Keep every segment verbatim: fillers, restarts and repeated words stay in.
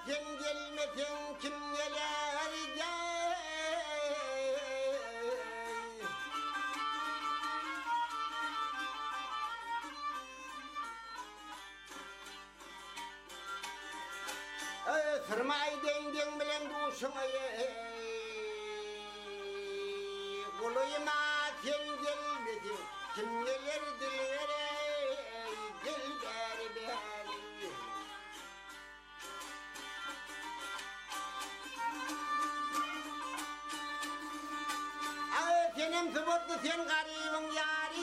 sen gelmesen kim geler gel. Sırmay dengen bilen duşuna Kuluyma sen gelmedin kim gelir dilvere gel beri beri. Ay senem sıbıtlı sen garibin yari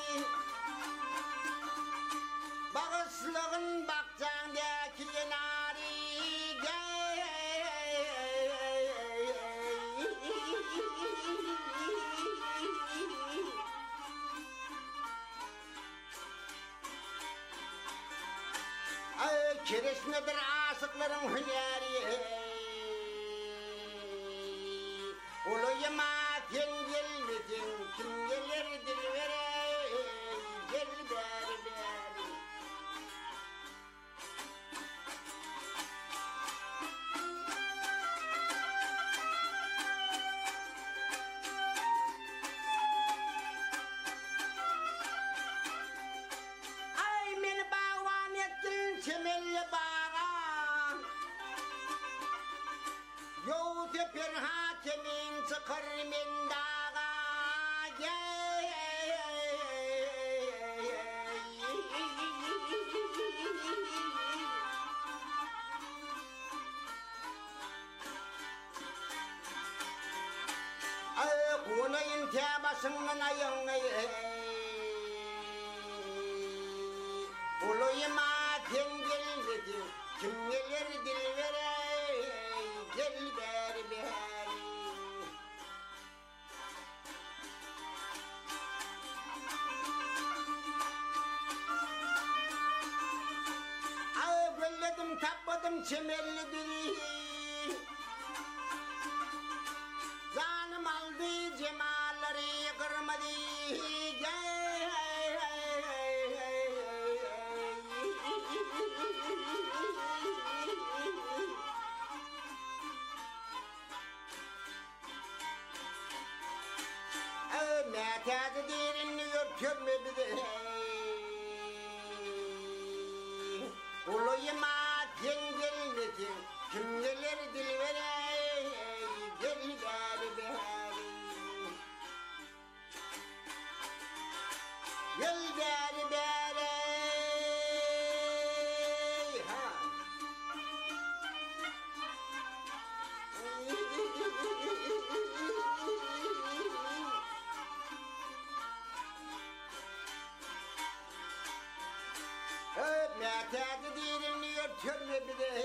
Bağışlığın bakcağındaki nari Ay kereş nedir aşıkların hüneri Uluyma sen gelmesin kim gelir dilvere gel beri beri. Yoğutepen hakemin çıkar min dağa Ay kunayın tebasının ayın Uluyma sen gelmedin kim gelir dilvere gel beri beri. Ay gölledim tapladım çemellidir Zanım aldı cemalleri kırmadı gel. Mətədi derini örtürme bizi Uluyma sen gelmesin kim gelir dilvere gel beri beri. Gel beri beri ha. Mətədi derini örtürme bizi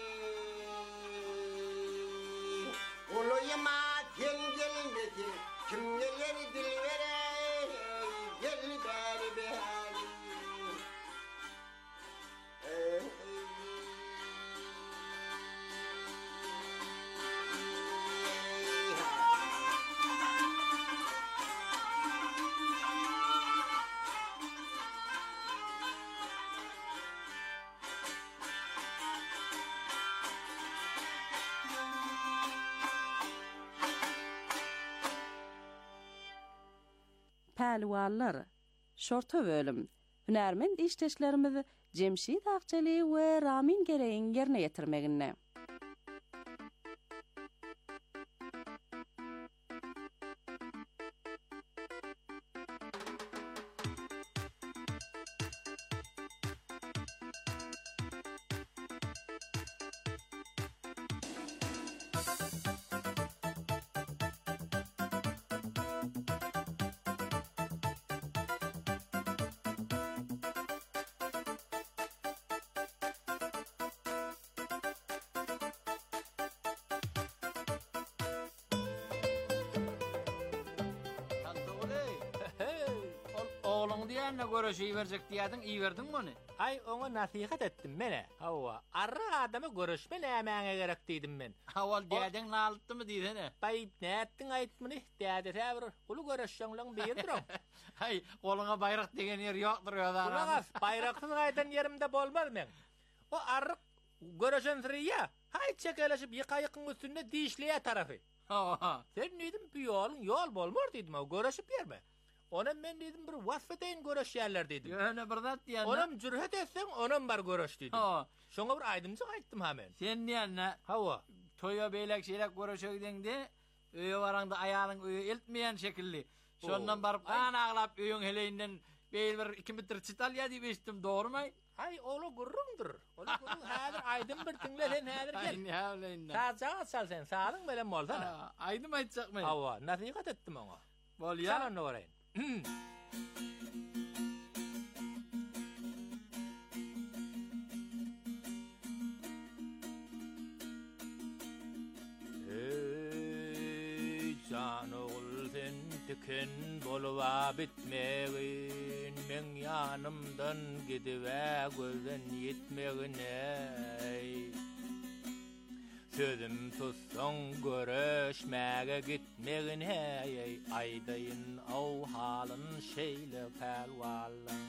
Uluyma sen gelmesin kim gelir dilvere gel beri beri. Pəhlivanlar, şorta bölüm. Hünərmend işteşlerimiz Cemşid Akçeli ve Ramin gereğin yerine getirmegine. Oğlun diyenle görüşeyi verecek diyedin, iyi verdin mi onu? Ay ona nasihat ettim mene. Hava arra adamı görüşme nämäňe gerek diýdim men. Awal diyedin nalıttı mı diýdi ne? Bay näettin aýtmany diýdi täbir. Ulu görüşýäňleň birdir. Hay, goluna bayrak degen yer ýokdur ýa-da. Ulagas bayraksız gaýdan yerimde bolmaz men. O arryk Görüşen sıraya hay çekeleşip yıkayıkın üstünde dişliye tarafı. Ha. Sen dedim bir yolun yol bolmur dedim o görüşüp yerme. Onam ben dedim bir vasfeteyn görüş yerler dedim. Yöne bir zat diýen. Onam cüret etsen onam bar görüş dedim. Ha. Şoňa bir aýdymjyk aýtdym hemen. Sen diýen Hawa. toya beýlek şeýlek görüşegdeňde öýe baranda aýalyň öýe eltmeýän şekilli. Şondan barıp kan aglap öýüň heleýinden beýil bir iki metr çitalya diýip eşitdim, dogrumy? Ay ola gurrundur. Ola gurrun häzir aýdym bir tiňle sen häzir gel. Aýny hawleýinden. Saçağa sal sen sağlyň bilen bolsana. Aýdym aýtjakmy? Hawa, nasihat etdim oňa. Bolýar. Sana noraýyn. Ey can oğul sen tiken boluwa bitmegin men yanımdan gidive gözden yetmegin ey sözüm tutsan görüşmäge gitmegin hey aýdaýyn aw halyn şeýle pelwallan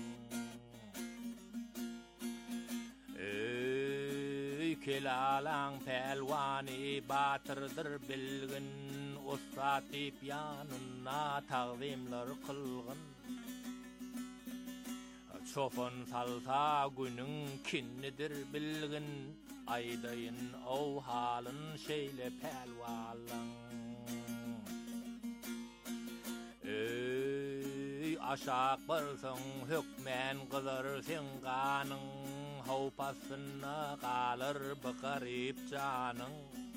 ey kelalan pelwani batyrdyr bilgin usta tip ýanyna tagzimler kılgın çofan salsa günüň kinnidir bilgin aýdaýyn aw halyn şeýle pelwallan ey aşak bolsaň hökmen gyzar sen ganyň hawpasyna galar bakaryp janyň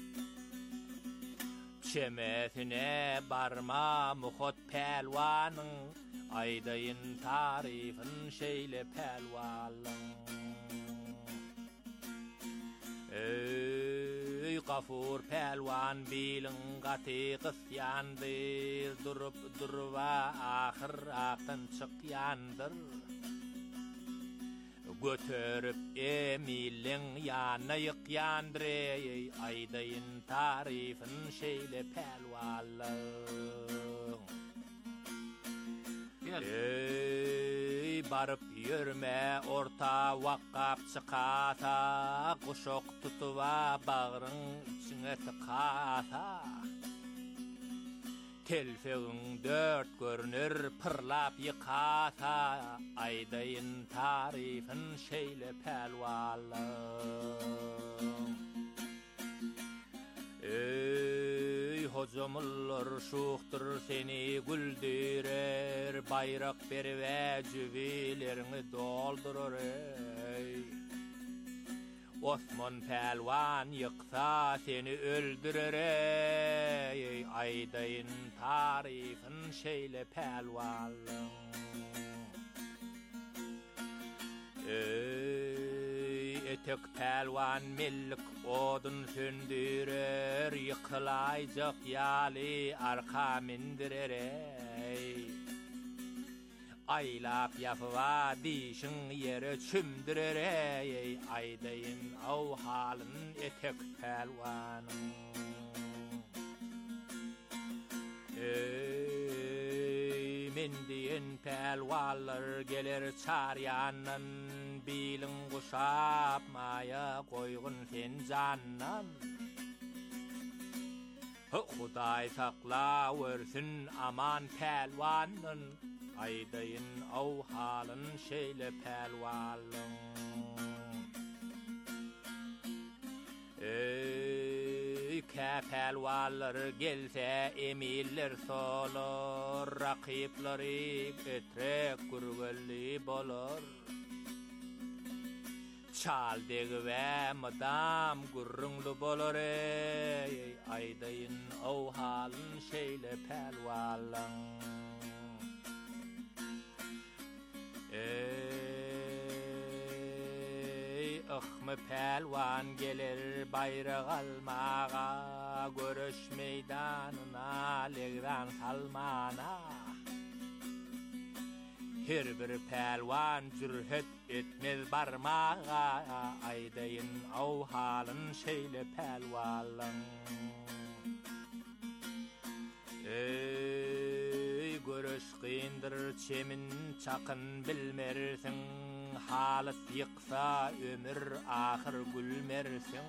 çemesine barma muhot pelwanyň aýdaýyn taryfyn şeýle pelwallan ey gafur pelwan bilin gaty gysyandyr durup durwa ahir aqyn çykyandyr götürüp emilin ýanyna ýykyandyr ey aýdaýyn taryfyn şeýle pelwallan ey barıp yürme orta wakkap çykata goşok tutuva bagryň içine tykata telfegiň dört görünür pırlap ýykata aýdaýyn taryfyn şeýle pelwallan ey hocamlar şuhtur seni güldürer bayrak berwe jübilerini doldurar ey Osman pelwan ýyksa seni öldürer ey aýdaýyn taryfyn şeýle pelwallan ey etek pelwan millik odun söndürer yıkılayacak yali arka mindirer ey aylap yapıva dişin yere çümdürer ey aýdaýyn aw halyn etek pelwanın ey men diýen pelwalar geler çaryandan bilin guşap maya koygun sen jannan Hudaý sakla versin aman pelwanın aýdaýyn aw halyn şeýle pelwallan ey pelwalar gelse emiller solar rakyplary etrek gürgelli bolar çaldeg we madam gurrunglu bolar ey aýdaýyn aw halyn şeýle pelwallan ey ahmy pelwan gelir bayrag almaga görüş meýdanyna legran salmana her bir pelwan jürhet etmez barmaga aýdaýyn aw halyn şeýle pelwallan ey görüş gyndyr çemin çakyn bilmersiň halat yıksa ömür ahir gülmersin.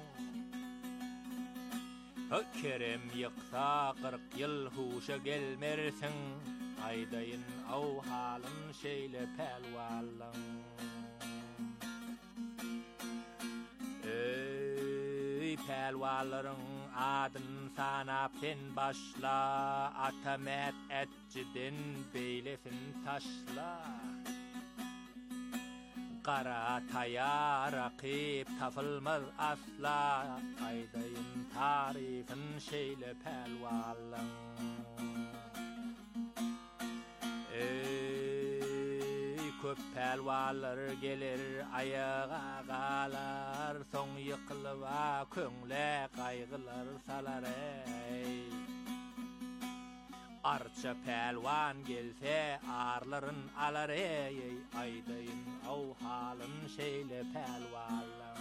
Kerem yıksa kırk yıl huşa gelmersin. Aydayın av halın şeyle pelvallan. Ey pelvalların adın sanapten başla, atamet etçidin beylesin taşla. Kara taya rakip tafılmaz asla, aydayın tarifin şeyle pelvallan. Ey köp pelvallar gelir ayağa galar, son yıkılıva köngle kaygılar salar ey. Arça pelvan gelse arların alar ey, aydayın av halın şeyle pelvallan.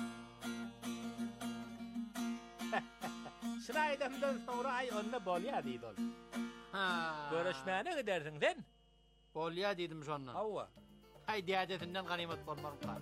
Şıraydamdan sonra ay onunla bolya diydol. Ha. Görüşmene gidersin sen? Bolya dedim şondan. Hava. Hay diadetinden ganimet bolmak var.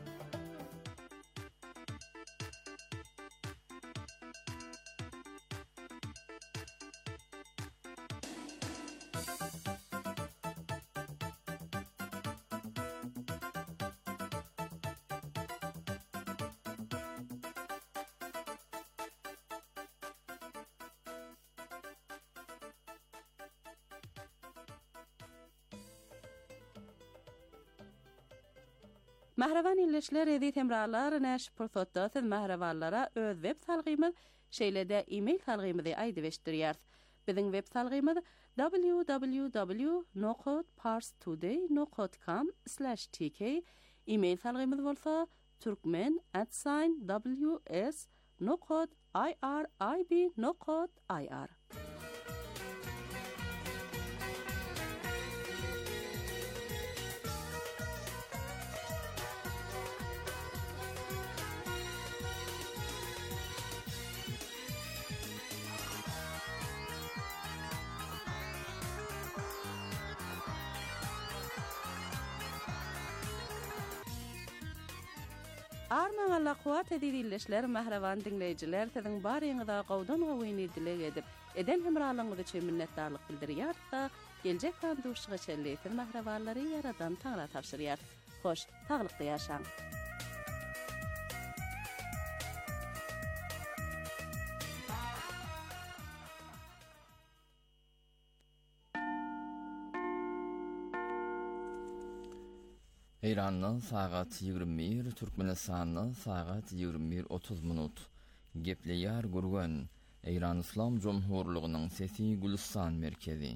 Mahravan illeşler edi temralar näş pursatda siz mahravanlara öz web salgymy şeýlede e-mail salgymy aýdy beşdirýär. Biziň web salgymyz w w w nokta parstoday nokta com slash t k. E-mail salgymyz bolsa turkmen at w s nokta i r i b nokta i r. Arman Allah kuat edilişler mahravan dinleyijiler siziň baryňyza gowdan gowyny dilek edip eden hemralygyňyzy üçin minnetdarlyk bildirýär da geljek handuşyga çelleýär mahrawanlary yaradan taňra tapşyrýar. Hoş, taglykda ýaşaň. İran'dan saat yigirme bir, Türkmenistan'dan saat yigirme bir otuz minut. Gepleýär gurgan İran İslam Cumhurluğunyň sesi Gülistan merkezi.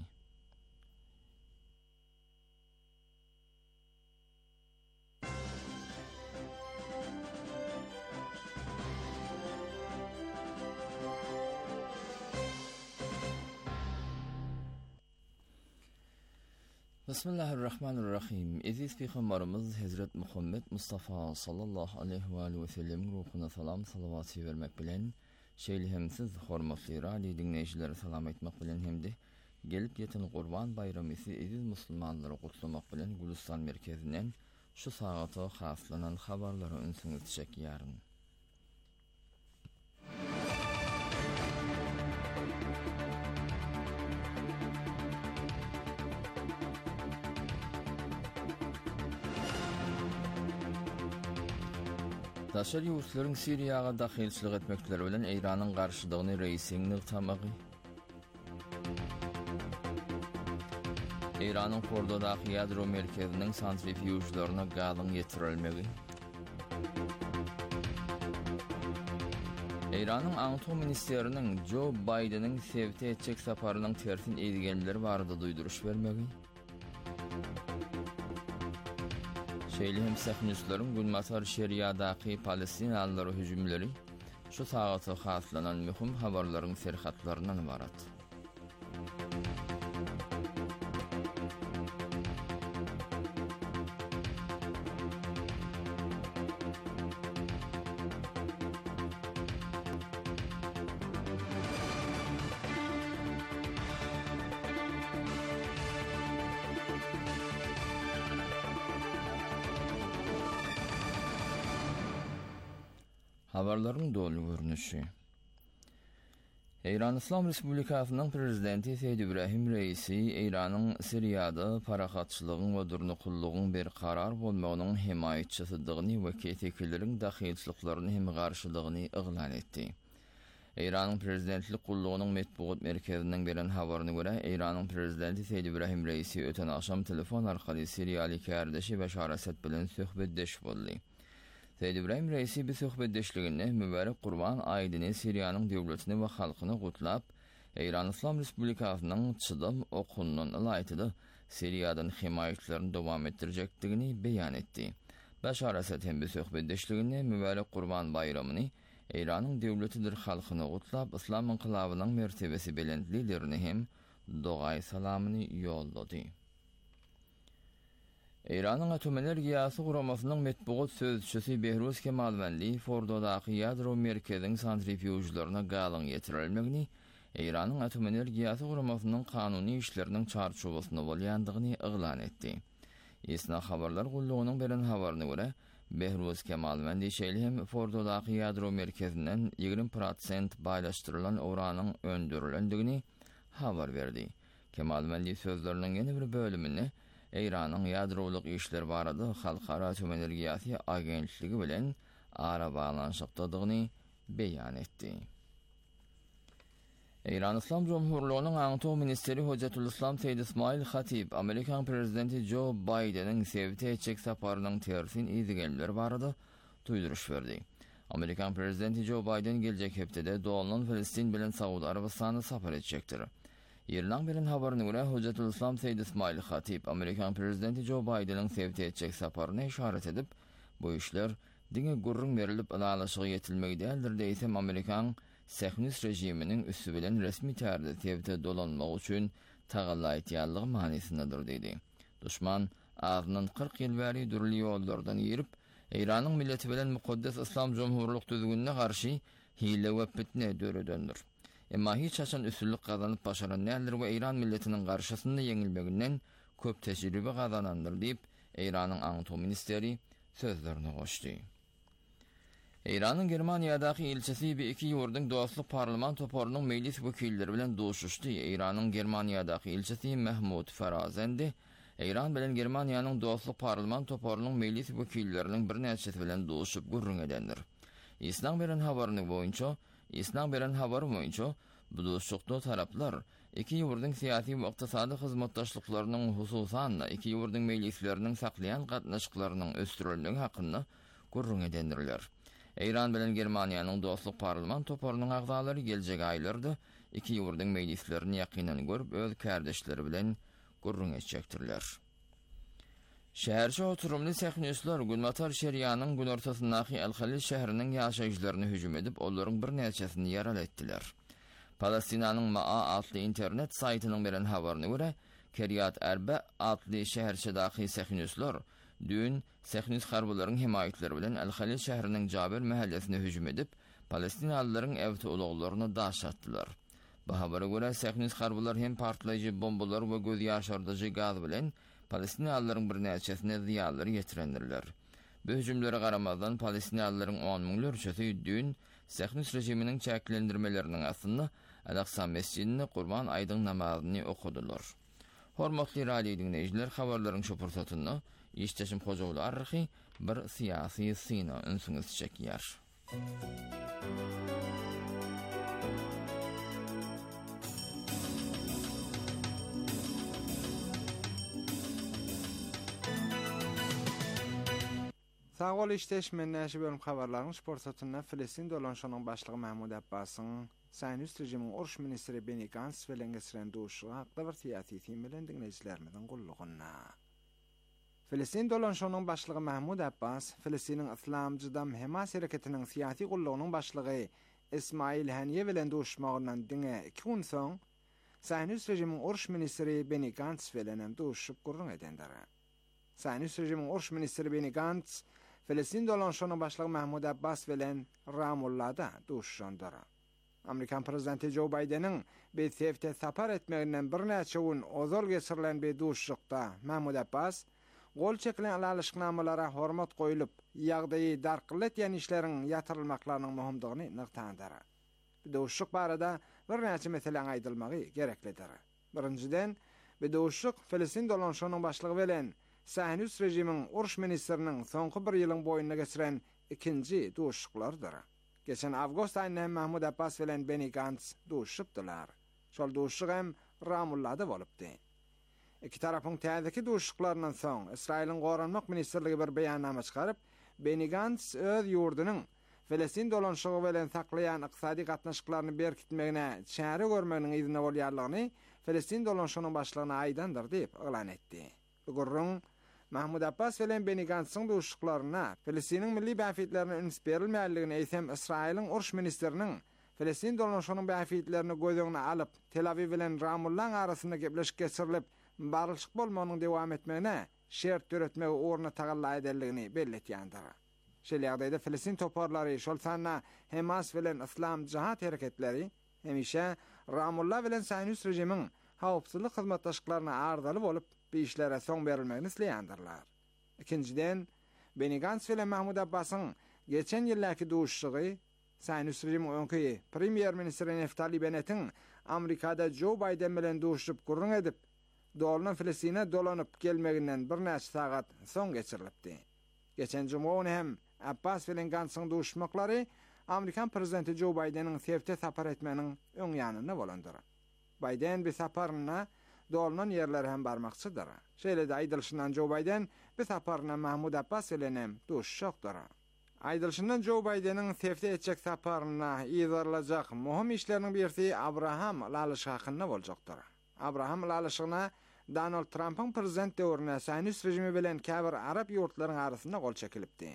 Bismillahirrahmanirrahim. Aziz Peygamberimiz Hazret Muhammed Mustafa sallallahu aleyhi ve aleyhi ve sellem ruhuna salam salavati vermek bilen şeýlehemsiz hormatly radio dinleýijileri salam etmek bilen hemde gelip ýeten Gurban bayramysy aziz musulmanlary gutlamak bilen Gülistan merkezinden şu sagata haslanan habarlary öňsüňiz çekýäryn. Daşary ýurtlaryň Siriýaga dahilçilik etmekleri bilen Iranyň garşydygyny reýsiň tamagy. Iranyň Fordodaky ýadro merkeziniň santrifugjlaryna gazyň ýetirilmegi. Iranyň Aňytoo ministeriniň Joe Bidenin sebäp etjek saparynyň tersin eýdigenleri barada duýduruş bermegi. Şeýlehim sähnüslerin Gülmatar şeriýadaky Palestinalylara hüjümleri şu sagata haslanan mühim habarlaryň serhatlaryndan ibarat. Habarlaryň dolu görnüşi. İran İslam Respublikasynyň prezidenti Seyyid İbrahim Reisi İranyň Siriýada parahatçylygyň we durnukullygyň bir karar bolmagynyň himayetçisidigini we ketekileriň dahilçiliklaryny hem garşylygyny iglan etdi. İranyň prezidentlik gullugynyň metbuat merkeziniň beren habaryna görä, İranyň prezidenti Seyyid İbrahim Reisi öten akşam telefon arkaly Siriýaly kardeşi Beşar Esed bilen söhbetdeş boldy. Seyyid İbrahim Reisi bir söhbetdeşliginde mübarek Qurban aýdyny Siriýanyň döwletini we halkyny gutlap, İran İslam Respublikasynyň çydam okunyny aýtdy, Siriýadan himayetlerini dowam etdirjekdigini beýan etdi. Beşar Esed hem bir söhbetdeşliginde mübarek Qurban bayramagyny İranyň döwletidir halkyny gutlap, İslam inqilabynyň mertebesi belentlilerini hem dogaý salamyny ýollady. İranyň Atom Energiýasy Guramasynyň metbuat sözçüsi Behruz Kemalwandi Fordodaky ýadro merkeziň santrifugjlaryna galyň ýetirilmegini, İranyň Atom Energiýasy Guramasynyň kanuny işleriniň çarçobasyna bolýandygyny iglan etdi. Isna habarlar gullugynyň beren habaryna görä, Behruz Kemalwandi şeýle Fordodaky ýadro merkezinden ýigrim prosent baýlaşdyrylan uranyň öndürilendigini habar berdi. Kemalwandi sözleriniň ýene bir bölümini İranyň ýadrolyk işler barada Halkara Atom Energiýasy Agentligi bilen ara baglanyşykdygyny beýan etdi. İran İslam Cumhurluğu'nun Atom Ministeri Hocjatul Islam Seyyid İsmail Hatib, Amerikan Prezidenti Joe Biden'in sevti etjek saparynyň tersin izigelleri barada tuýduruş berdi. Amerikan Prezidenti Joe Biden geljek hepdede dolanan Filistin bilen Saudi Arabistany sapar etjekdir. Ýerden beren habaryna görä, Hocjatul Islam Seyyid İsmail Hatib, Amerikan Prezidenti Joe Biden'in sevti etjek saparyna işaret edip, bu işler diňe gurrun berilip alalaşygy ýetilmegi däldir diýsem, Amerikan Sehnus rejiminin üssü bilen resmi tärde tebte dolanmak üçin tagallaýtýanlygy manysynadyr dedi. Düşman azynyň kırk ýyl bäri dürli ýollardan ýerip, İranyň milleti bilen mukaddes İslam Jumhurlyk düzgünine garşy hile we fitne döredendir. Emma hiç haçan üstünlük kazanıp başaran nädir we İran milletiniň garşysynda ýeňilmeginden köp tejribe kazanandyr diýip İranyň Atom Ministeri sözlerini goşdy. İranın Germaniýadaky elçisi bir iki ýurdyň dostluk parlament toparynyň meclis wekilleri bilen duşuşdy. İranın Germaniýadaky elçisi Mahmud Farazendi, İran bilen Germaniýanyň dostluk parlament toparynyň meclis wekilleriniň bir näçesi bilen duşup gurrun edendir. İslam beren habaryny boýunça, İslam beren habary boýunça bu duşukda taraplar iki ýurdyň syýasy we ykdysady hyzmatdaşlyklarynyň hususan iki ýurdyň meclisleriniň saklayan gatnaşyklarynyň ösdürilmegi hakynda gurrun edendirler. İran bilen Germaniýanyň dostluk parlament toparynyň agzalary geljek aýlarda iki ýurdyň meclislerini ýakynan görüp öz kardeşleri bilen gurrun etjekdirler. Şäherçi oturumly sähnesler Gulmatar şeriýanyň gün ortasyndaky El-Halil şäheriniň ýaşaýjylaryna hüjüm edip, olaryň bir näçesini ýaral etdiler. Palestinanyň Maa adly internet saýtynyň beren habaryna görä, Kiryat Arba adly şäherçidaky sähnesler dün Sehnus harbularyň himayetleri bilen El-Halil şäheriniň Jabir mahallesine hüjüm edip, Palestinalylaryň evti ulaglaryny daş atdylar. Bu habara görä, Sehnus harbular hem partlaýjy bombalar we göz ýaşardyjy gaz bilen Palestinalylaryň bir näçesine ziýanlar ýetirendirler. Bu hüjümlere garamazdan Palestinalylaryň on miňlerçesi dün Sehnus rejiminiň çäklendirmeleriniň asynda Al-Aqsa mescidinde Qurban aýdyň namazyny okudylar. Hormatly radio dinleýijiler, habarlaryň şu pursatynda İşteşim Hocaoğlu arxi bir siyasi sina ünsüňiz çekýär. Sağ ol işteş men näşe bölüm habarlaryň sportsatyna Filistin dolanşanyň başlygy Mahmud Abbasyň Saýnus rejiminiň Urş ministri Benny Gantz bilen geçiren duşugy hakda bir syýasy tim bilen dinleýijilerimiň gullugyna. Filistin dolanşanyň başlygy Mahmud Abbas, Filistiniň Islamjydam Hamas hereketiniň syýasy gullugynyň başlygy Ismail Haniye bilen duşmagyndan diňe iki gün soň Saýnus rejiminiň Urş ministri Benny Gantz bilen duşup gurrun edendir. Saýnus rejiminiň Urş ministri Benny Gantz, Filistin dolanşanyň başlygy Mahmud Abbas bilen Ramullada duşşandyr. Amerikan prezidenti Joe Biden'in bir sefte sapar etmeginden bir näçe gün ozal geçirilen bir duşlukda Mahmud Abbas, gol çekilen alışıknamalara hormat goýulyp, ýagdaýy darkyllet ýan işleriň ýatyrylmaklarynyň muhimdygyny nyktandyr. Bedowşuk barada bir näçe meseleň aýdylmagy gereklidir. Birinciden, bedowşuk Filistin dolanşygynyň başlygy bilen Sahnus rejimiň uruş ministriniň soňky bir ýylyň boýuna geçiren ikinji duşuklardyr. Geçen awgust aýynda Mahmud Abbas bilen Benny Gantz duşupdylar. Şol duşuk hem Ramullada bolupdy. İki tarapyň täzeki duşuklarynyň soň Israýlyň Goranmak ministrligi bir beýannama çykaryp, Benny Gantz öz ýurdunyň Filistin dolanşygy bilen saklayan ykysady gatnaşyklaryny berkitmegine çäre görmeginiň izine bolýarlygyny Filistin dolanşygynyň başlygyna aýdandyr diýip elan etdi. Bu gurrun Mahmud Abbas bilen Benny Gantz'ın duşuklaryna Filistiniň milli bäfitlerine üns berilmäligini eýsem Israýlyň uruş ministriniň Filistin dolanşygynyň bäfitlerini göz alyp Tel Aviv bilen Ramullan arasynda gepleşik geçirilip barylşyk bolmanyň dowam etmegine şert töretmegi orna tagalla edenligini belletýändir. Şol ýagdaýda Filistin toparlary şol sanna Hamas bilen İslam Cihat hereketleri hemişe Ramullah bilen Sahnus rejimiň hawpsuzlyk hyzmatdaşlyklaryna ardaly bolup bu işlere soň berilmegini isleýändirler. İkinciden, Benny Gantz bilen Mahmud Abbas'ın geçen ýyllarky duşugy Sahnus rejimiň öňkü premier ministri Naftali Bennett'in Amerikada Joe Biden bilen duşup gurrun edip dolanan Filistin'e dolanyp gelmeginden bir näçe sagat soň geçirilipdi. Geçen juma hem Abbas bilen Gantz'ın duşmaklary Amerikan prezidenti Joe Biden'in Sewte sapar etmeniň öň ýanyna bolandyr. Biden bir saparyna dolanan yerlere hem barmakçıdır. Şeýle-de aýdylşyndan Joe Biden bir saparyna Mahmud Abbas bilen hem duşşokdur. Aýdylşyndan Joe Biden'in Sewte etjek saparyna ýyzarylajak muhim işleriniň birisi Abraham lalyşy hakyna boljakdyr. Abraham lalyşyna Donald Trump'ın prezident döwrüne Sahnus rejimi bilen käbir Arap ýurtlarynyň arasynda gol çekilipdi.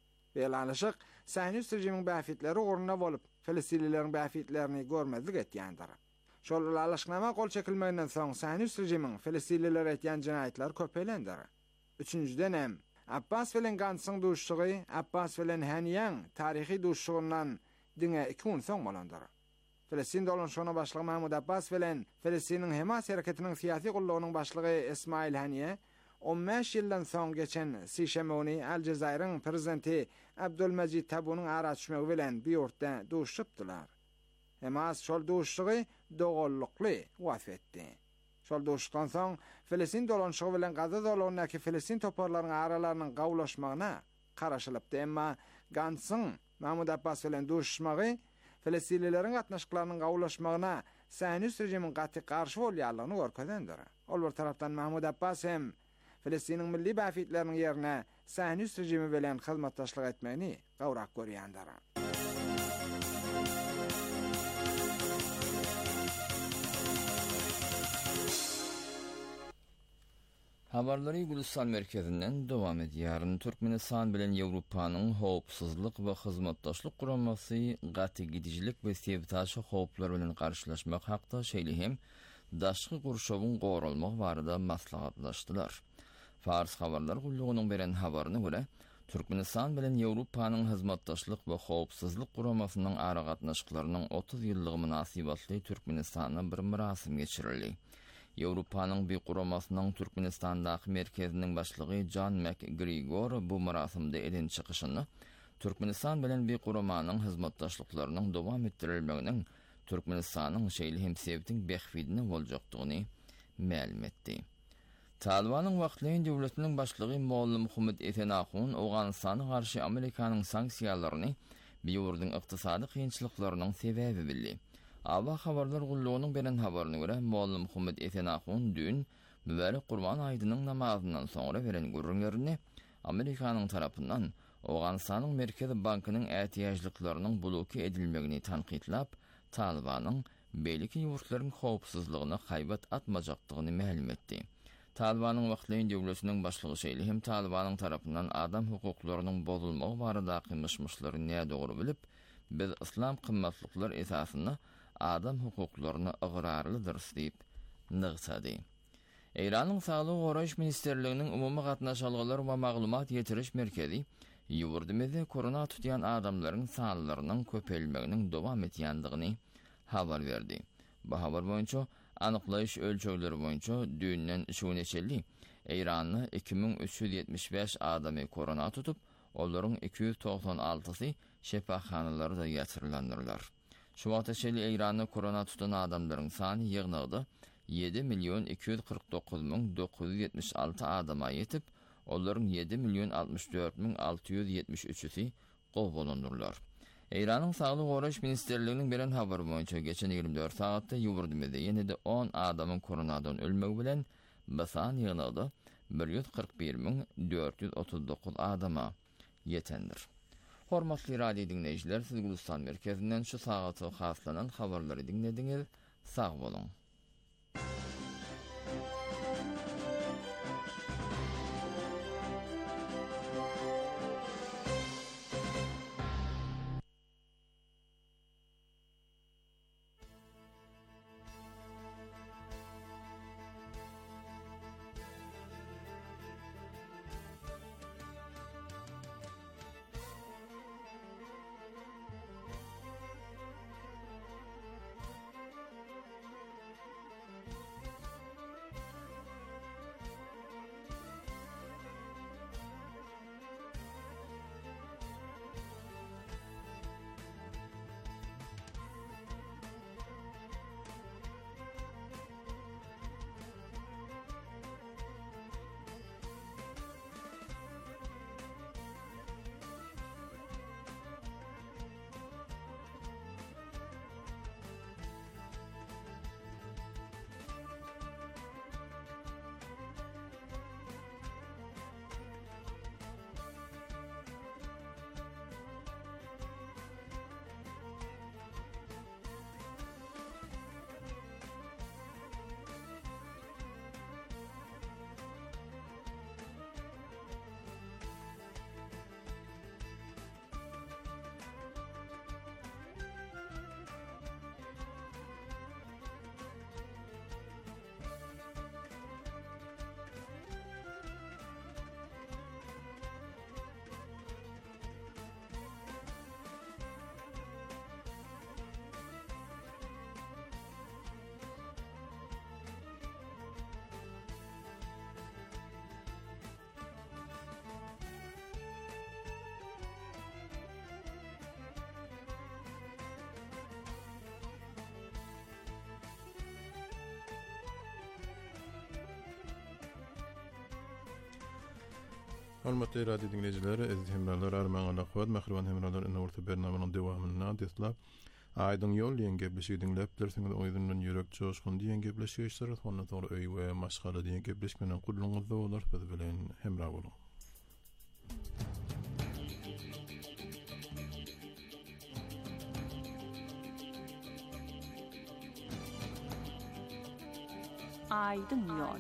Beýle Sahnus rejimiň bäfitleri oruna bolup Filistinlileriň bäfitlerini görmezlik etýändir. Şol lalyşnama gol çekilmeginden soň Sahnus rejimiň Filistinliler etýän jinaýatlar köpeýlendir. Üçüncüden hem Abbas bilen Gantz'ın duşugy Abbas bilen Haniyang tarihi duşugyndan diňe iki gün soň bolandyr. Filistin dolanşygyna başlygy Mahmud Abbas bilen Filistiniň Hamas hereketiniň syýasy gullugynyň başlygy Ismail Haniye on beş ýyldan soň geçen Sişemoni Aljazair'ın prezidenti Abdulmajid Tabbunyň araçmegi bilen bir ýurtda duşupdylar. Hamas şol duşugy dogollukly wafat etdi. Şol duşukdan soň Filistin dolanşygy bilen Gaza dolagynyň Filistin toparlarynyň aralarynyň gawlaşmagyna karaşylypdy, emma Gantz'ın Mahmud Abbas bilen duşmagy Filistinlileriň gatnaşyklarynyň gawlaşmagyna Sahnus rejimiň gaty garşy bolýarlygyny görkezdendir. Ol bir tarapdan Mahmud Abbas hem Filistiniň milli bäfitleriniň ýerine Sahnus rejimi bilen hyzmatdaşlyk etmegini gawrak görýändir. Habarlary Gülistan merkezinden dowam edýär. Türkmenistan bilen Ýewropanyň howpsuzlyk we hyzmatdaşlyk guramasy gaty gidijilik we sebitaşy howplar bilen garşylaşmak hakda şeýle daşky gurşawyň goralmagy barada maslahatlaşdylar. Fars habarlar gullugynyň beren habaryna görä, Türkmenistan bilen Ýewropanyň hyzmatdaşlyk we howpsuzlyk guramasynyň ara gatnaşyklarynyň otuz ýyllygy münasibetli Türkmenistanda bir merasim geçirildi. Ýewropanyň bir guramasynyň Türkmenistandaky merkeziniň başlygy John McGregor bu merasimde edin çykyşyny Türkmenistan bilen bir guramanyň hyzmatdaşlyklarynyň dowam etdirilmeginiň Türkmenistanyň şeýle hem sebitiň behfidini boljakdygyny ma'lum etdi. Talibanyň wagtlyň döwletiniň başlygy Molla Muhammed Etenahun Awganystana garşy Amerikanyň sanksiýalaryny bir ýurdun ykdysady kynçylyklarynyň sebebi bildi. Aba habarlar gullugynyň beren habaryna görä, Molla Muhammed Etenahun dün mübarek Qurban aýdynyň namazyndan soňra beren gurrunlaryny Amerikanyň tarapyndan Awganystanyň Merkezi Bankynyň ätiýajlyklarynyň bloky edilmegini tanqidlap, Talibanyň belki ýurtlaryň howpsuzlygyna haýbat atmajakdygyny ma'lum etdi. Talibanyň wagtlyň döwletiniň başlygy şeýle hem Talibanyň tarapyndan adam hukuklarynyň bozulmagy baradaky myşmyşlary näde dogry bilip, biz islam kymmatlyklar esasyna adam hukuklaryny ıgrarlydyr diýip nygçady. Iranyň Saglyk Goraýyş Ministerliginiň umumy gatnaşalgylar we maglumat ýetiriş merkezi ýurdumyzda korona tutýan adamlaryň sanlarynyň köpeýmeginiň dowam etýändigini habar berdi. Bu habar boýunça Anyklaýyş ölçegleri boýunça düýünden şu neçeli Eýranyň iki bin üç ýüz ýetmiş beş adamy korona tutup, olaryň iki yüz doksan altysy şefahanalary ýatyrylandyrylar. Şu wagtda şeýle Eýranyň korona tutan adamlaryň sany ýygnagy yedi milyon iki yüz kırk dokuz bin dokuz yüz yetmiş altı adama ýetip, olaryň yedi milyon altmış dört bin altı yüz yetmiş üçi gowy bolundyrlar. Eýranyň Saglyk Goraş Ministerliginiň beren habar boýunça geçen ýygrimi dört saatda ýurdumyzda ýene-de on adamyň koronadan ölmegi bilen basan ýygnagy bir yüz kırk bir bin dört yüz otuz dokuz adama ýetendir. Hormatly radio dinleýijiler, siz Gulistan merkezinden şu sagatda haslanan habarlary dinlediňiz. Sag bolun. Hormatly radio dinleyijileri, aziz hemralar, armağan aqwat, mahruman hemralar ina orta bernamanyň dowamyna diýip, aýdyň ýol diýen gepleşigi dinläp bilirsiňiz, oýdundan ýürek çoşgun diýen gepleşigler, sonra tory öý we maşgala diýen gepleşmeden gurulňyzda bolar, biz bilen hemra bolun. Aýdyň ýol.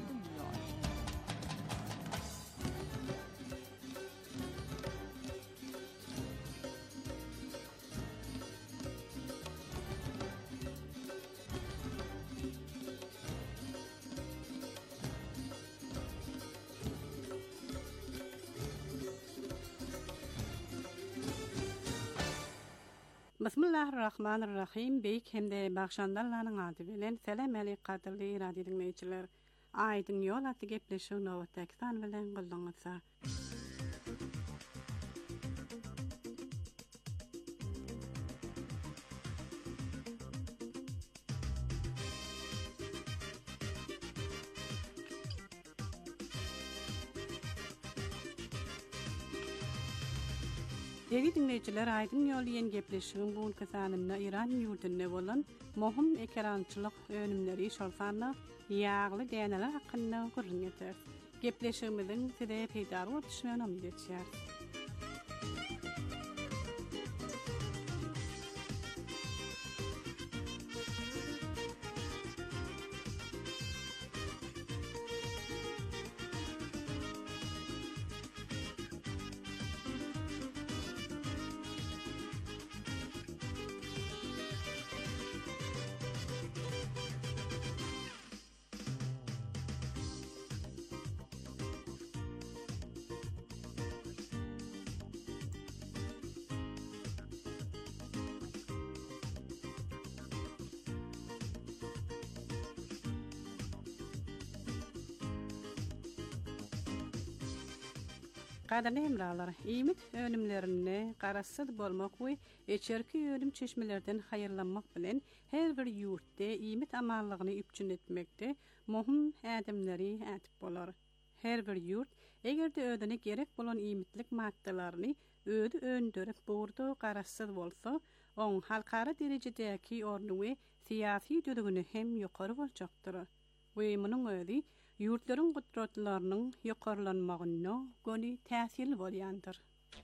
Bismillahirrahmanirrahim. Beýik hemde bagşandarlaryň ady bilen selam alyk gaderly radio dinleýijiler. Aýdyň ýol atly gepleşiw Nowatdakstan bilen gullanýarsa. Degi dinleyijiler, aýdyň ýol ýen gepleşigiň bu kasanyna Iran ýurtunda bolan mohum ekrançylyk önümleri şolsanly ýagly däneler hakynda gurulýar. Gepleşigimiziň size peýda bolup düşmän umyt etýär. Qadarly hemralar, iýmit önümlerine garassız bolmak we eçerki ölüm çeşmelerden hayırlanmak bilen her bir ýurtda iýmit amanlygyny üpçün etmekde muhim ädimleri ätip bolar. Her bir ýurt egerde ödüne gerek bolan iýmitlik maddalaryny ödü öndürip burda garassız bolsa, on halkara derejedäki orny we syýasy düdügini hem ýokary boljakdyr. We munyň özi ýurtlaryň gudratlarynyň ýokarlanmagyna göni täsirli bolýandyr.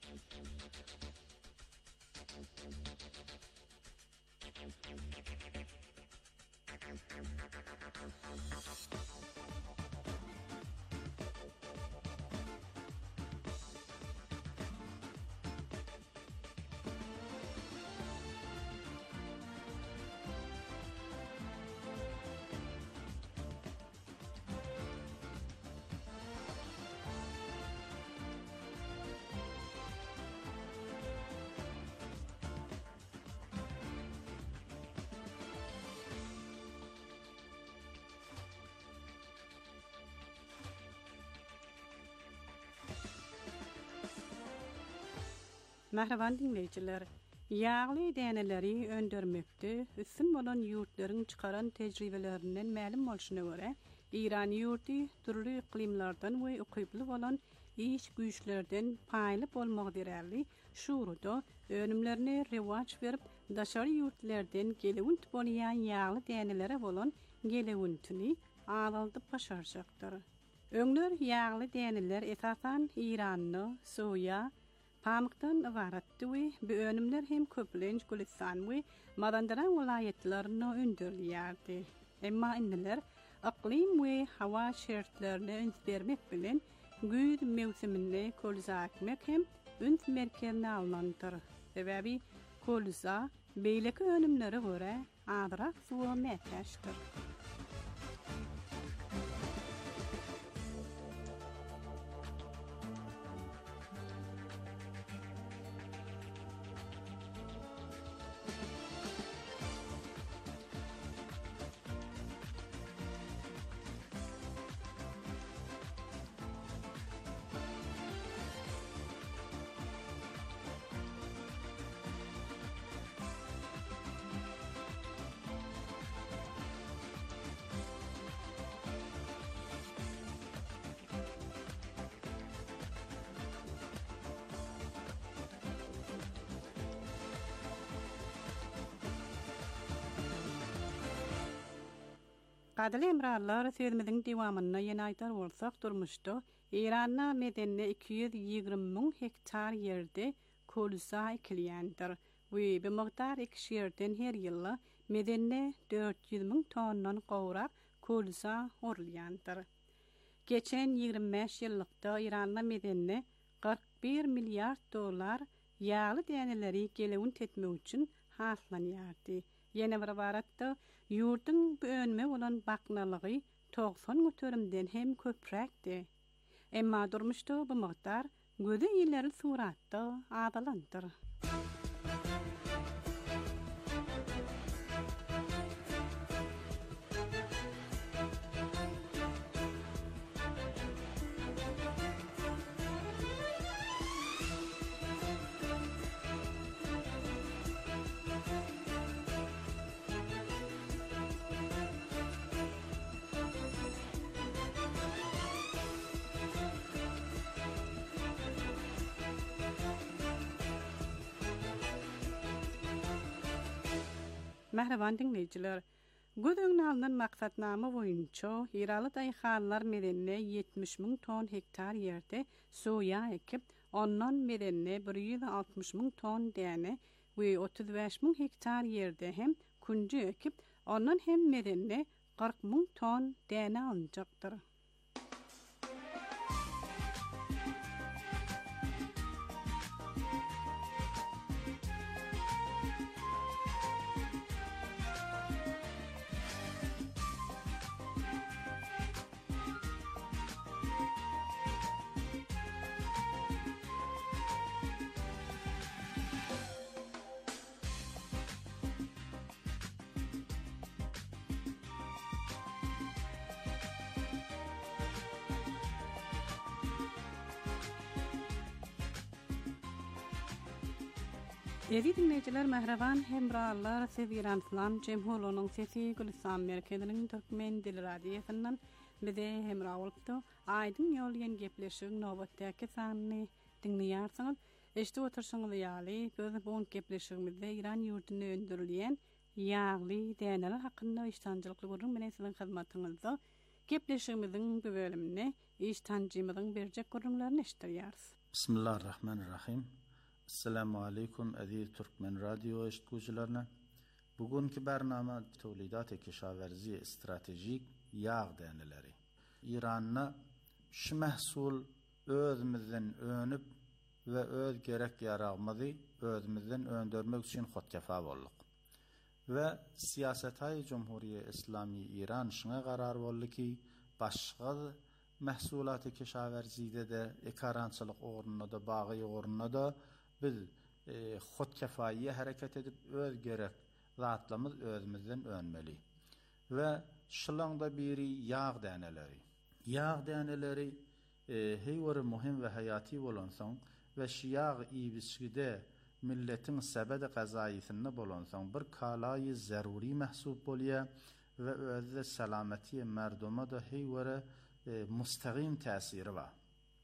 Mahravan dinleyijiler, ýagly däneleri öndürmekde üstün bolan ýurtlaryň çykaran tejribeleriniň ma'lum bolşyna görä, İran ýurty türlü iklimlardan we ukyply bolan iş güýçlerden paýly bolmak deräli şuruda önümlerini rewaç berip daşary ýurtlardan gelewint bolýan ýagly dänelere bolan gelewintini alaldyp başarjakdyr. Öňler ýagly däneler esasan İranny, soýa, pamykdan ibaratdy we bu önümler hem köplenç Gülistan we Mazandaran vilayetlerini öndürýärdi. Emma indiler iklim we hawa şertlerini öňbermek bilen güýz mewsiminde kolza ekmek hem üns merkezine alınandyr. Sebäbi kolza beýleki önümlere görä adyrak suwa mätäşdir. Qadarly emralar sözümiziň dowamyna ýene aýtar bolsak durmuşda Iranda medenne iki yüz ýygrimi miň hektar ýerde kolza ekilýändir. We bu miqdar ekşerden her ýyly medenne dört yüz miň tonnan gowrak kolza orulýandyr. Geçen ýygrimi beş ýyllykda Iranda medenne qırk bir milyard dollar ýagly däneleri gelewint etmek üçin haslanýardy. Ýene bir baratda ýurtyň bu önme bolan baknalygy doksan götürümden hem köpräkdi. Emma durmuşda bu miqdar göze ýylary suratda adalandyr. Mahravan dinleyijiler, gödüňe alynan maksatnama boýunça Ýeraly daýhanlar medenne yetmiş miň ton hektar ýerde soýa ekip, ondan medenne bir yüz altmış miň ton däne we otuz beş miň hektar ýerde hem kunju ekip, ondan hem medenne qırk miň ton däne alınjakdyr. Ezi dinleyiciler, mehreban hemrallar, siz İran İslam Cemhuriyeti'nin sesi Gülistan Merkezi'nin Türkmen Dili Radyosu'ndan bize hemra olupdu. Aydın yol yen gepleşiğin nöbetdäki sanyny dinleýärsiňiz. Eşde oturşyňyz ýaly göz boň gepleşigimizde İran ýurduny öndürilýän ýagly däneler hakynda iştanjylykly gurrun menen sizin hyzmatyňyzda gepleşigimiziň bu bölümine iştanjymyzyň berjek gurrunlaryny eşitdirýäris. Bismillahirrahmanirrahim. Assalamu alaikum aziz Türkmen radyo eşitgüçilerine. Bugünkü bernama tevlidat-ı keşaverzi stratejik yağ däneleri. İran'na şu mehsul özümizden önüp ve öz gerek yarağımızı özümizden öndürmek için hotkefa bolduk. Ve siyaset-i Cumhuriye İslami İran şuna karar boldy ki başga mehsulat-ı keşaverzide de ekarançılık ornuna da bağı ornuna da biz e, hotkefayiye hareket edip öz gerek zatlamız özümüzden önmeli. Ve şılangda biri yağ däneleri. Yağ däneleri e, heywary muhim ve hayati bolansaň ve şu yağ iýbişgide milletin sebede gazaýysyny bolansaň bir kalaýy zaruri mehsup bolýar ve özde salametiye merduma da heywary e, mustaqim täsiri bar.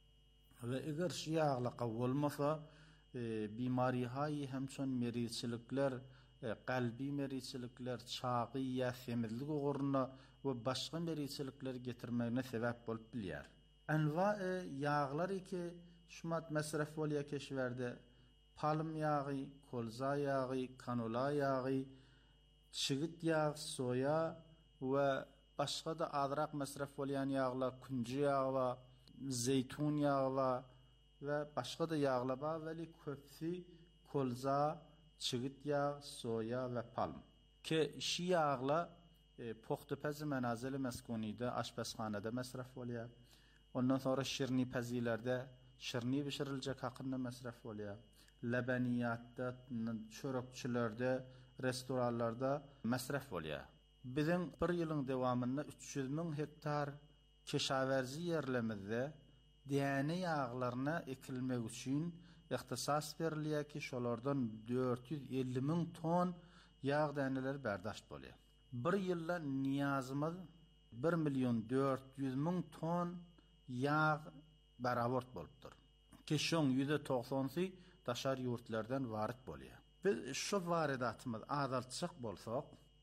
Ve eger şu yağla gawulmasa e, bimarihaýy hemçon meriçilikler, e, qalbi meriçilikler, çağı ýa semizlik oguruna we başga meriçilikler getirmegine sebäp bolup bilýär. Anwa yağlar iki şumat mesref bolýar keşwerde palm yağı, kolza yağı, kanola yağı, çigit yağı, soya ve başga da azrak mesref bolýan yağlar, kunji yağı, zeytun yağı ve başga da yağlar bar, weli köpsi kolza, çigit yağı, soya ve palm. Ki şu yağlar e, poxtupez menazil meskunide, aşpazxanada mesref bolýar. Ondan sonra şirni pezilerde şirni bişiriljek hakynda mesref bolýar. Lebeniyatda, çörekçilerde, restoranlarda mesref bolýar. Bizim bir ýylyň dewamynda üç yüz miň hektar keşaverzi ýerlemizde däne ýağlaryna ekilmek üçin ihtisas berilýär ki şolardan dört yüz elli miň ton yağ däneleri berdaşt bolýar. Bir ýylda niýazymyz bir milyon dört yüz miň ton yağ barabart bolupdyr. Ki şoň yüzde toksany daşar ýurtlardan waryt bolýar. Biz şu waridatymyz azaltsak bolsak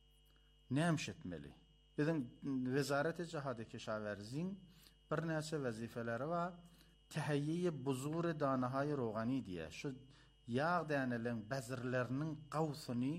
näme etmeli? Bizim Wezaret-i Cihad-ı Keşaverziň bir näçe wazifeleri bar. Tehiyye buzur danahay rogani diye. Şu yağ dänelerin bezirlerinin qawsyny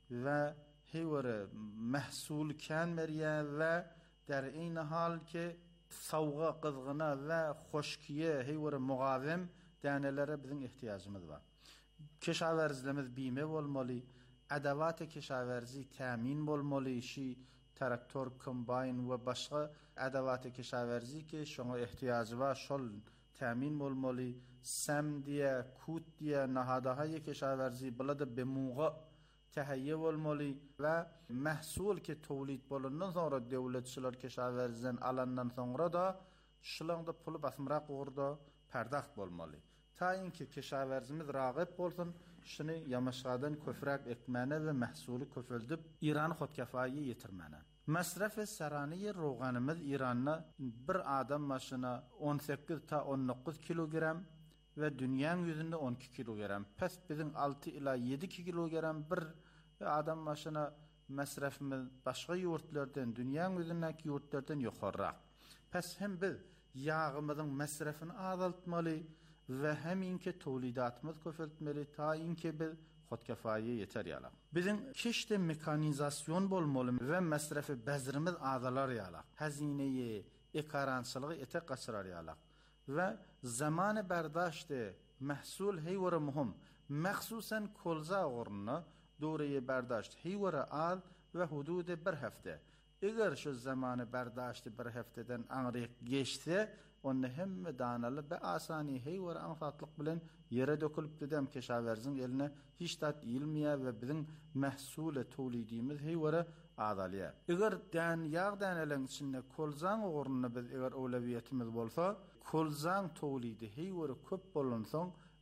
ve heywere mehsul kan merýär ve der eýni hal ki sawga qızgyna ve hoşkiye heywere mugawim dänelere bizim ihtiýajymyz bar. Keşaverzlerimiz bime bolmaly, adawaty keşaverzi tämin bolmaly, şi traktor, kombine ve başga adawaty keşaverzi ki şoňa ihtiýaji bar, şol tämin bolmaly. Sam diye, kut diye nahadahay keşaverzi biladi bemuğa tehiyye bolmaly ve mehsul ki tawlid bolandan sonra döwletçiler keşaverzden alandan sonra da şulaňda puly basmrak urda perdaht bolmaly. Taýin ki keşaverzimiz ragip bolsun, şunu yamaşgadan köfrak ekmene ve mehsulu köfüldüp İran hotkefaýy ýetirmene. Mesref-i seraniye roganımız İran'na bir adam maşına on sekiz ta on dokuz kilogram ve dünyanın yüzünde on iki kilogram. Pes bizim altı ila yedi kilogram bir adam maşına mesrefimiz başka yurtlardan, dünyanın yüzündeki yurtlardan yukarı. Pes hem biz yağımızın mesrefini azaltmalı ve hem inki tolidatımız köfültmeli ta inki biz hotkefaýy yeter ýala. Bizim keşde mekanizasyon bolmaly ve mesrefi bezirimiz azalar ýala. Hazineyi, ekarançylygy ete gaçyrar ýala. Ve zamanı berdaşdy mehsul heywara muhim. Mehsusan kolza orna döwreyi berdaşt heywara al ve hududy bir hafta. Eger şu zamanı berdaşdy bir hafteden aňryk geçse, onu hem danalı be asani heywara anfatlyk bilen yere dökülüp dedem keşaverziň eline hiç tat ýilmeýär ve bizim mehsule tawlidimiz heywara azalýar. Eger dan ýağ danalaryň içinde kolzaň oguruna biz eger awlawiýetimiz bolsa, kolzaň tawlidi heywara köp bolansoň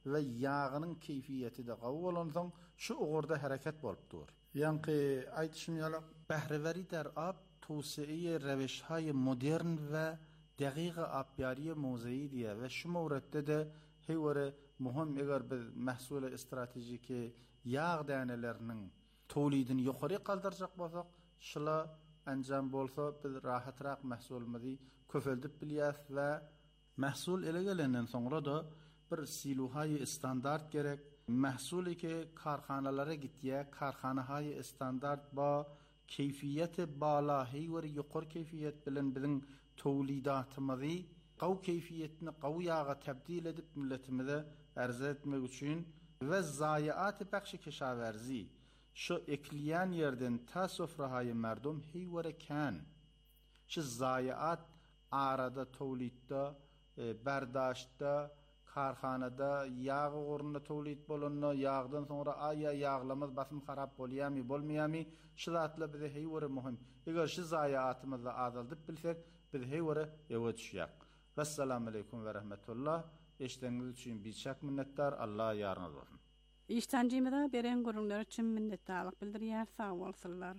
ve yağının keyfiyeti de qawy bolansoň şu ugurda hareket bolup dur. Ýani aýdyşym ýaly behreweri der ab towsiye rewişhaýy modern ve daqiqa apyariye mowzui diye ve şu mowretde de heýwere muhim eger biz mahsule stratejiki yağ däneleriniň towlidini ýokary galdyrjak bolsak, şula anjam bolsa biz rahatrak mahsulmyzy köpeldip bilýäs we mahsul ele gelenden soňra da bir siluhaýy standart gerek. Mahsul ki karhanalara gitýä, karhanahaýy standart ba keyfiyeti bala heýwer ýokary keyfiyet bilen biziň towlidatymyzy gaw keyfiyetini gaw ýaga tebdil edip milletimize arz etmek üçin we zayiat baxşy keşawerzi şu ekliýän ýerden ta sofrahaýy merdum heýwere kän. Şu zayiat arada towlidda, e, berdaşda, karhanada yağ uğrunda towlid bolanna yağdan sonra aya yağlamaz basym harap bolýarmy bolmaýarmy şu zatla bize heýwere muhim. Eger şu zayiatymyzy azaldyp bilsek biz heýwere ewet düşýär. Assalamu aleykum ve rahmetullah. Eşdeňiz üçin birçak minnetdar. Allah ýarynız bolsun. İştancymyda beren gurullar üçin minnetdarlyk bildirýär. Sag bolsunlar.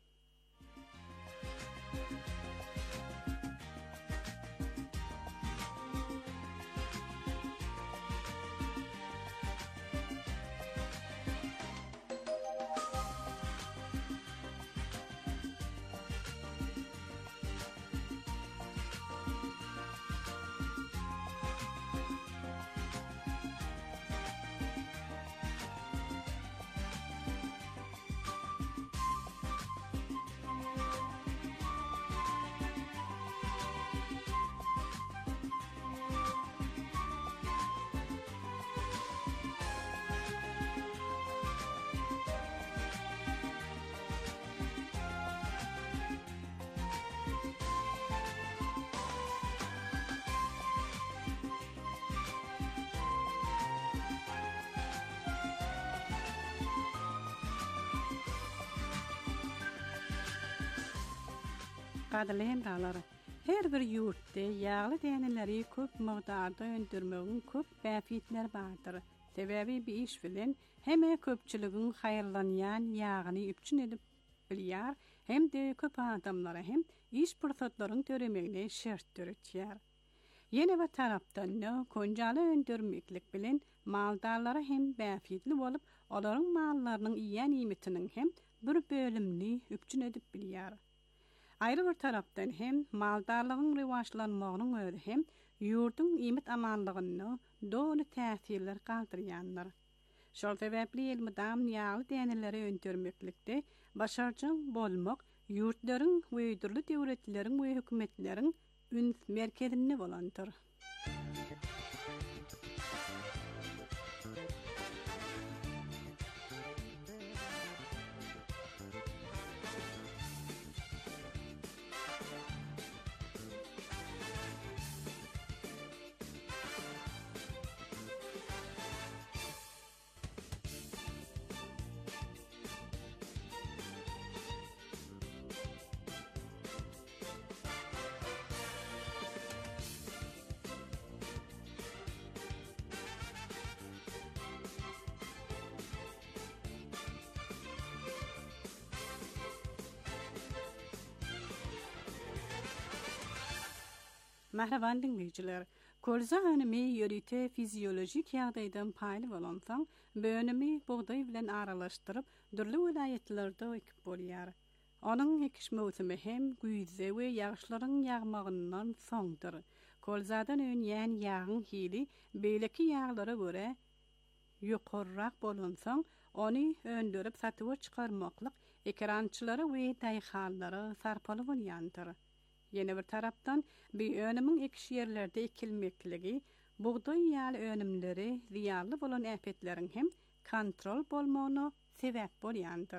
Gadly hemralar, her bir ýurtda ýagly däneleri köp mygdarda öndürmegiň köp bäfitler bardyr. Sebebi bir iş bilen heme köpçüligin haýyrlanýan ýagyny üpçün edip bilýär, hem de köp adamlara hem iş pursatlaryny töremegine şert töretýär. Ýene bir tarapdan da konjaly öndürmeklik bilen maldarlara hem bäfitli bolup, olaryň mallarynyň iýen iýmitiniň hem bir bölümni üpçün edip bilýär. Ayrı bir tarapdan hem maldarlygyň rewaçlanmagynyň öňü hem ýurduň iýmit amanlygyny dolu täsirler galdyrýanlar. Şol sebäpli elmydam ýagly däneleri öndürmeklikde başarjyň bolmak ýurtlaryň we ýurtly döwletleriň we hökümetleriň üns merkezini bolandyr. Mahravan dinleyijiler, kolza önümi ýörite fiziolojik ýagdaýdan paýly bolansaň, bu önümi buğday bilen aralaşdyryp, dürli vilayetlerde ekip bolýar. Onuň ekiş mewsimi hem güýze we ýagşlaryň ýagmagyndan soňdyr. Kolzadan öňýän ýagyň hili beýleki ýaglara göre ýokarrak bolansaň, ony öndürip satyp çykarmaklyk ekrançylary we daýhallary sarpaly bolýandyr. Ýene bir tarapdan bir önümiň ekiş ýerlerde ekilmekligi, buğday ýaly önümleri ziýanly bolan äpetleriň hem kontrol bolmagyna sebäp bolýandyr.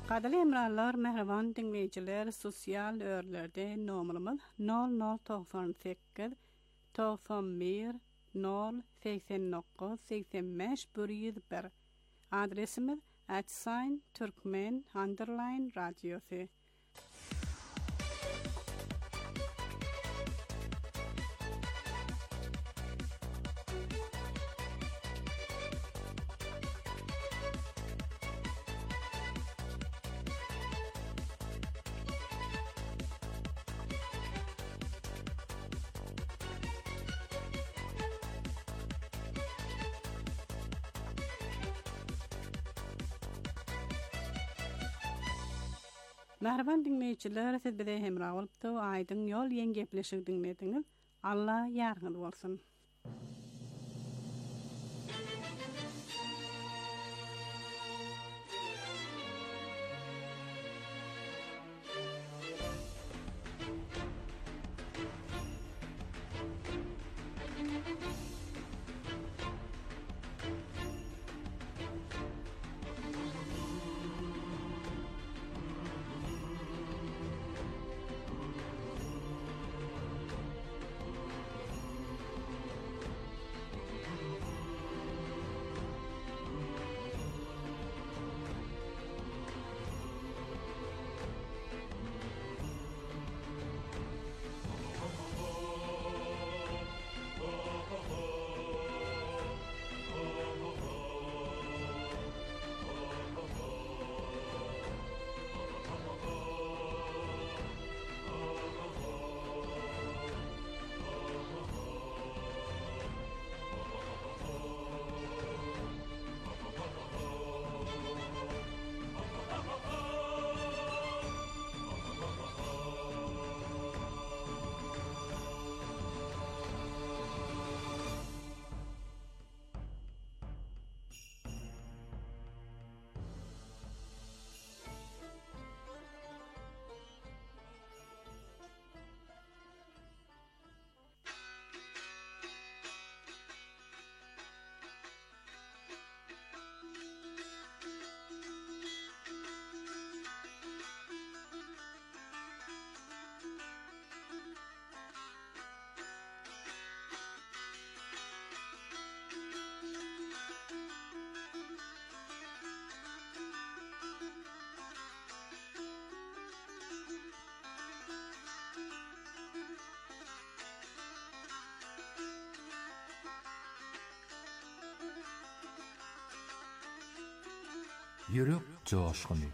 Qadali emrallar, mehriban dinleyiciler, sosial örlerde nomerimiz nol nol doksan sekiz doksan bir nol seksen dokuz seksen beş bir yüz bir. Adresimiz at sign Türkmen underline radyosu. Merhaban dinleyiciler, siz bize hemrah olupdy, aýdyň ýol ýen gepleşik dinlediňiz. Allah ýargyny bolsun. Yürek coşkuny.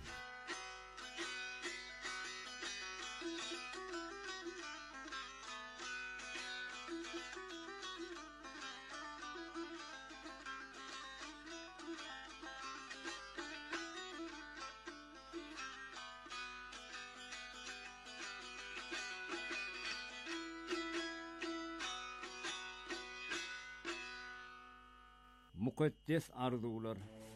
Mukaddes arzular.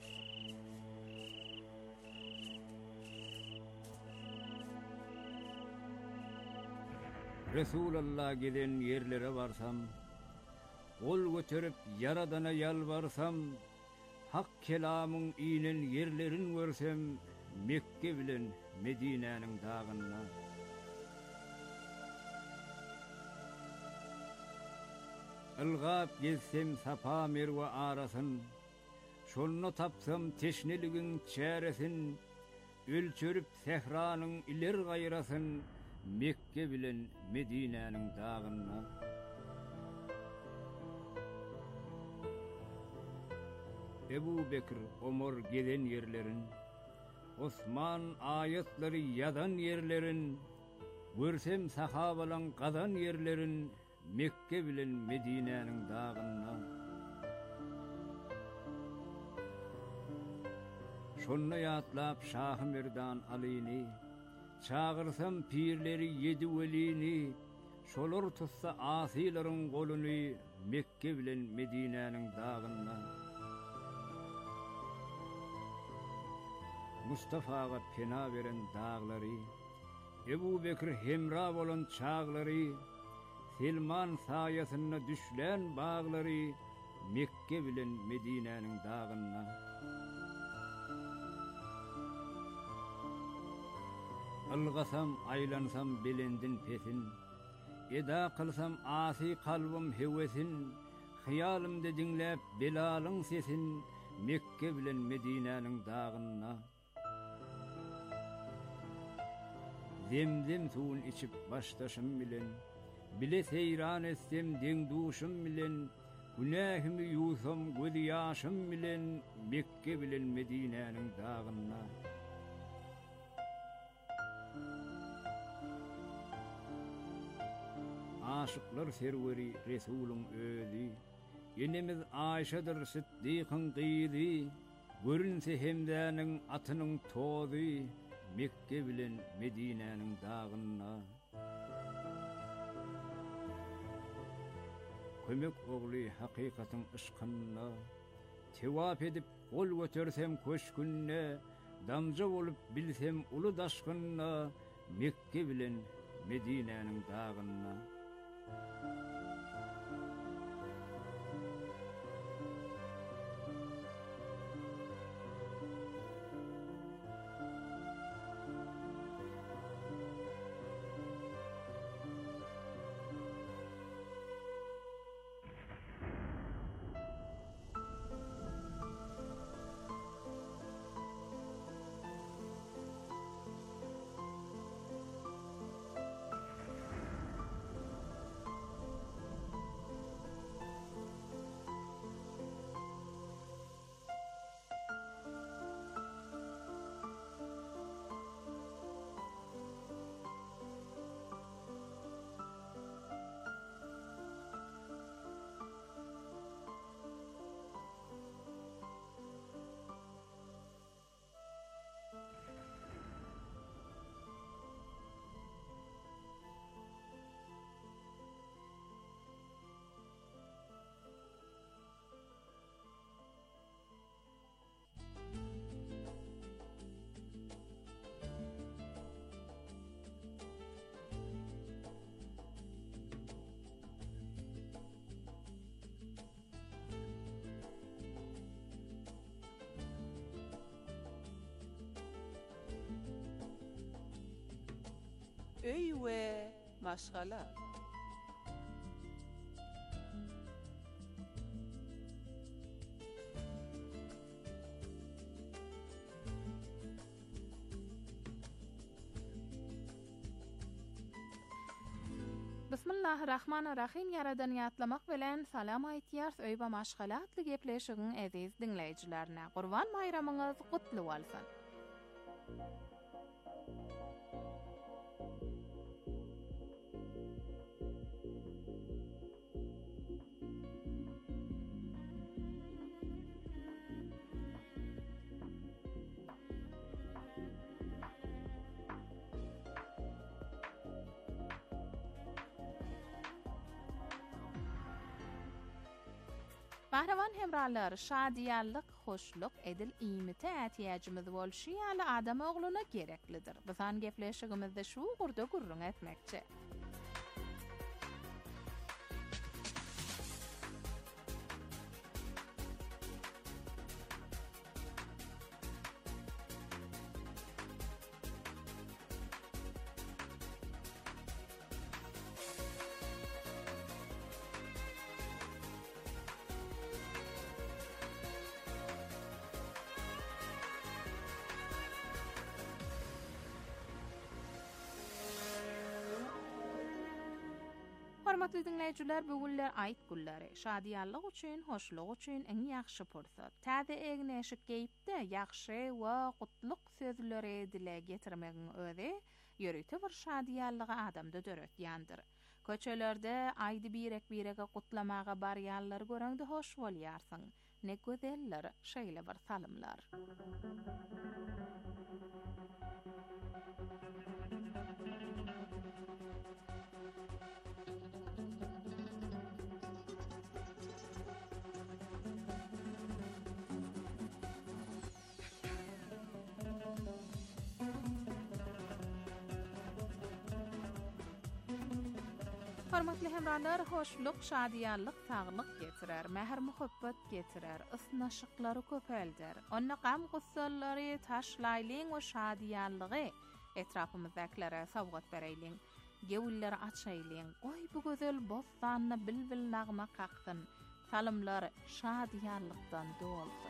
Resulullah giden yerlere varsam, ol götürüp Yaradana yalvarsam, hak kelamın inen yerlerin görsem, Mekke bilen Medine'nin dağına. Ilgap gezsem Safa Merve arasın, şolunu tapsam teşneligin çäresin, ölçürüp sehranın iler gayrasın, Mekke bilen Medine'nin dağına. Ebu Bekir, Omar gelen yerlerin, Osman ayetleri yadan yerlerin, görsem sahabalan qadan yerlerin, Mekke bilen Medine'nin dağına. Şonna yatlap Şah-ı Merdan Ali'ni, çağırsam pirleri yedi velini, şolar tutsa asilerin golunu, Mekke bilen Medine'nin dağına. Mustafa'ga pena veren dağları, Ebu Bekir hemra olan çağları, Selman sayasına düşlen bağları, Mekke bilen Medine'nin dağına. ılgasam aylansam belendin pesin, eda kılsam asi kalbim hevesin, hiyalımda dinlep belalın sesin, Mekke bilen Medine'nin dağına. Zemzem suun içip baştaşım bilen, bile seyran etsem den duşum bilen, günahımı yusam göz yaşım bilen, Mekke bilen Medine'nin dağına. Aşıklar serveri Resulün özü, yenemiz Ayşe'dir Sıddık'ın kıydı, görünse hemdäniň atynyň tozy, Mekke bilen Medine'nin dağına. Kömek ogly hakikatyň ışkyna, tewap edip gol götersem köşkünne, damja bolup bilsem uly daşkynna, Mekke bilen Medine'nin dağına. Öy we maşgala. Bismillahirrahmanirrahim. Yaradan ýatlamak bilen salam aýtýar öýbe maşgalatly gepleşigiň aziz dinleýijilerine. Gurban bayramyňyz gutly bolsun. Bahrawan hemrallar, şadiýallyk, hoşluk, edil iýmite ätýäjimiz bolşy ýaly adam ogluny gereklidir. Bizan gepleşigimizde şu gurda gurrun etmekçi. Hormatly dinleýijiler, bu günler aýt günleri. Şadiýallyk üçin, hoşluk üçin iň ýaxşy pursat. Täze egneşik geýipde ýaxşy we gutluk sözleri dile getirmegiň özi ýörüte bir şadiýallygy adamda döretýändir. Köçelerde aýdy birek birege gutlamaga barýanlar göreňde hoş bolýarsyň. Ne gözeller, şeýle bir salymlar. Hormatly hemrallar, hoşluk, şadiýallyk, saglyk getirer, mehr muhabbet getirer, ysnaşyklary köpeldir. Onna gam gussallary, taşlaýlyň we şadiýallygy Etrafymyzdakilere sowgat bereýliň. Gewilleri açaýlyň. Goý bu gözel bostanna bilbil nagma kakdyn. Salymlar şadýarlykdan doldy.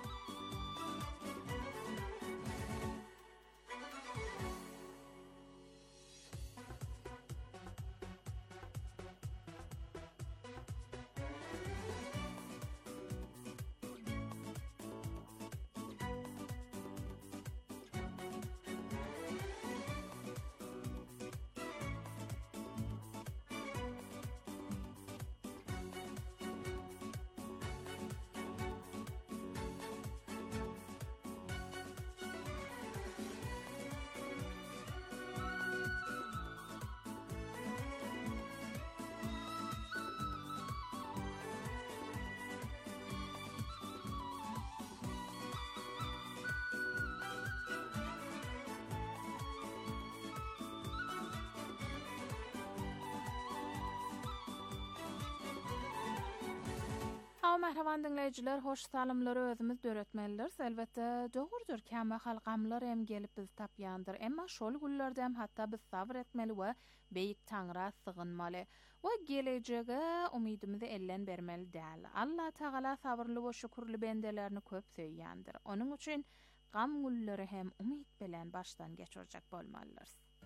Hawa mehreban dinleyijiler, hoş salymlary özümiz döretmeliler. Elbetde dogurdur, käme halgamlar hem gelip biz tapýandyr. Emma şol güllerdem hatda biz sabr etmeli we beýik Taňra sygynmaly. We gelejege umydymyzy ellen bermeli däl. Allah Taala sabrly we şükürli bendelerini köp söýýändir. Onuň üçin gam gulleri hem umyd bilen başdan geçirjek bolmalylar.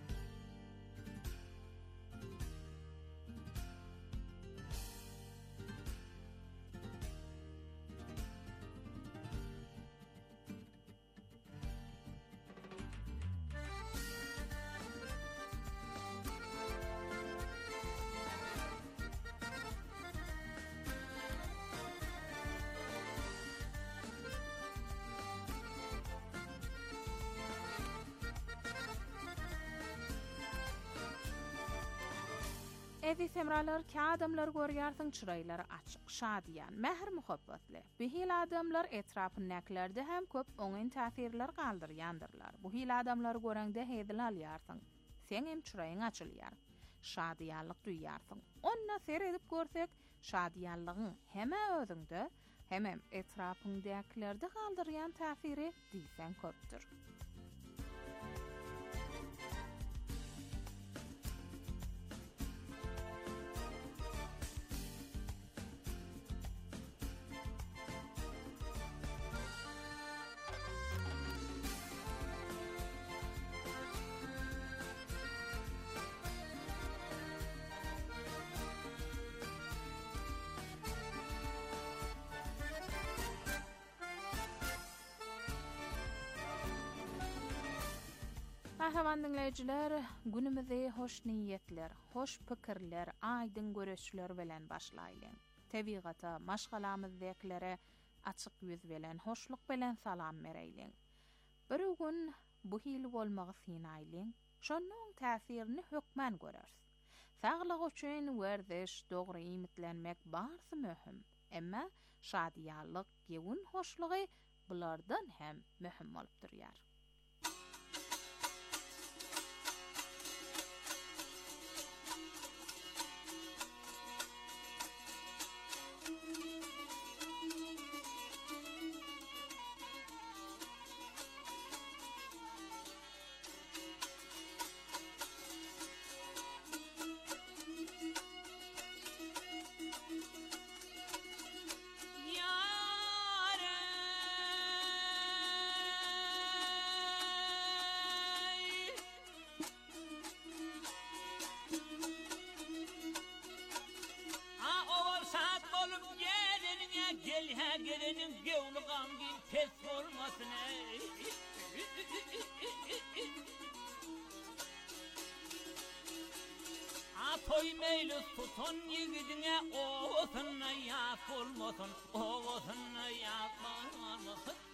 Ezi semralar ki adamlar görýärsiň çyraýlary açyk, şadýan, mehr muhabbatly. Bu hil adamlar etrapyndakileri hem köp oňyn täsirler galdyrýandyrlar. Bu hil adamlary göreňde hedil alýarsyň. Sen hem çyraýyň açylýar. Şadýanlyk duýýarsyň. Onna ser edip görsek, şadýanlygyň heme özüňde, hem etrapyndakilerde galdyrýan täsiri diýsen köpdür. Mahreban dinleyijiler, günümizi hoş niýetler, hoş pikirler, aýdyn göreşler bilen başlaýlyň. Tebiğata, maşgalamyzdakilere açyk ýüz bilen, hoşluk bilen salam bereýliň. Bir gün bu hili bolmagy synaýlyň, şonuň täsirini hökmen görers. Saglyk üçin werdiş, dogry imitlenmek barsy möhüm. Emma şadýanlyk, gewün hoşlugy bulardan hem möhüm bolup durýar. Gelenin gevlu gamgin pes olmasın ey. Atoy meyli tutun yigidine oğutuna yap olmasın, oğutuna yapmasın.